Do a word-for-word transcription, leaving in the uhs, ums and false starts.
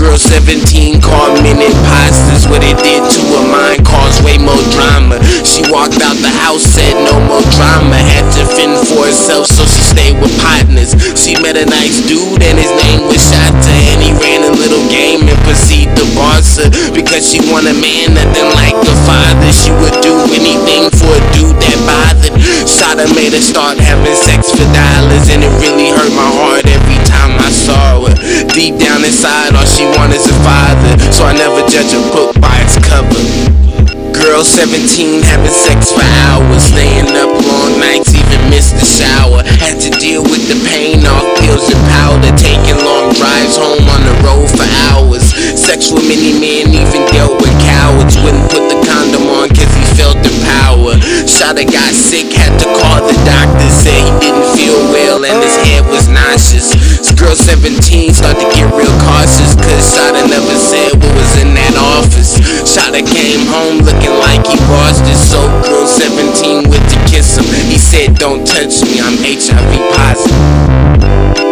Girl seventeen called men imposters. What it did to her mind caused way more drama. She walked out the house, said no more drama. Had to fend for herself, so she stayed with partners. She met a nice dude and his name was Shata, and he ran a little game and proceeded to boss her. Because she want a man, nothing like a father. She would do anything for a dude that bothered. Shata made her start having sex for dollars, and it really hurt my heart every time I saw her. Deep down inside, all she wanted is a father, so I never judge a book by its cover. Girl seventeen having sex for hours, staying up long nights, even missed the shower. Had to deal with the pain off pills and powder, taking long drives home on the road for hours. Sex with many men, even dealt with cowards. Wouldn't put the condom on cause he felt the power. Shata got sick, had to call the doctor, said he didn't feel well and his head was nauseous. Girl seventeen started to get real cautious, cause Shata never said what was in that office. Shata came home looking like he bossed it, so girl seventeen went to kiss him. He said, don't touch me, I'm H I V positive.